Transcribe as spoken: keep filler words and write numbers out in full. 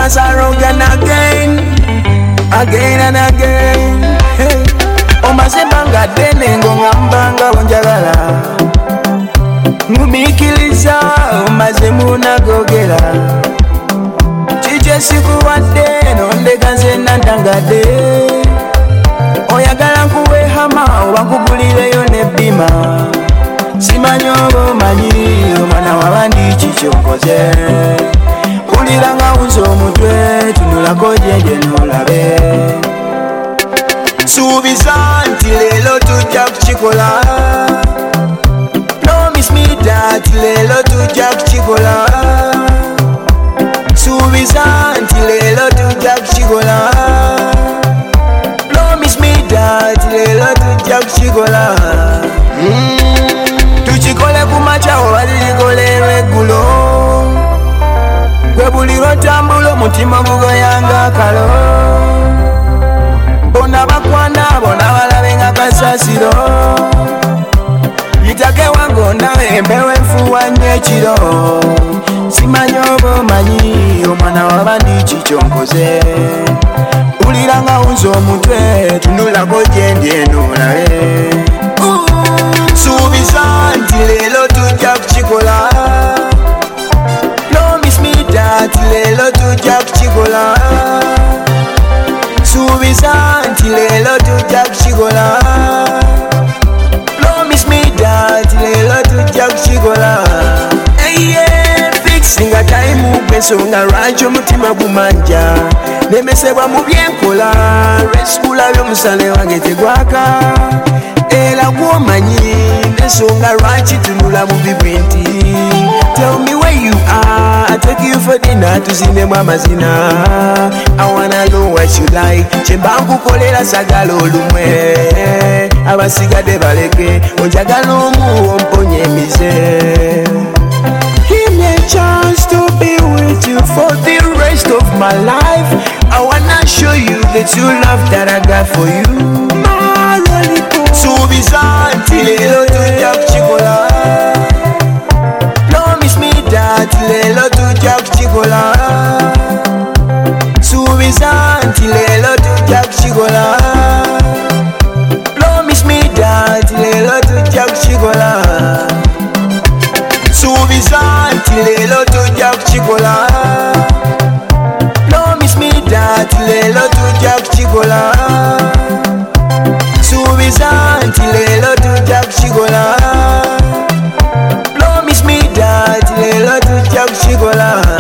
dance around again, again and again. Hey. Omazembanga dene ngongambanga wanjagala ngumikiliza omazemu nagogera chiche siku wadde nondeka nze nandangade oyagala nkuwe hama oba nkugulireyo nebima simanyi oba omanyi omwana wabandi kikyokoze kulira nga wuza omutwe tunulako jeje nolabe suubiza nti leero tujja kukikola promise me that leero tujja kukikola suubiza nti leero tujja kukikola promise me that leero tujja kukikola tukikole kumakya oba tukikole eggulo gwe buli lwotambula omutima gugoyanga akalo bona bakwana bona balabe nga kasasiro yitake wango nawe embewe enfuwa nyekiro simanyi oba omanyi omwana wabandi kikyonkoze ulira nga wunza omutwe tunulako gyendi enolabe suubiza nti leero tujja kukikola promise me that leero tujja kukikola suubiza nti leero tujja kukikola promise me that leero tujja kukikola eye fixinga time gwensonga lwaki omutima gumanja nemesebwa mu byenkola lwesikula by'omusale wange tegwaka era gwomanyi nensonga lwaki tunula mu bibinti tell me where you are I take you for dinner tuzinemu amazina I wanna know what you like kyemba nkukolera sagala olumwe abasigadde baleke onjagala omu omponye emize give me a chance to be with you for the rest of my life I wanna show you the true love that I got for you my lollipop suubiza nti leero tujja kukikola promise me that leero tujja kukikola suubiza nti leero tujja kukikola promise me that leero tujja kukikola suubiza nti leero tujja kukikola promise me that leero tujja kukikola suubiza nti leero tujja kukikola promise me that leero tujja kukikola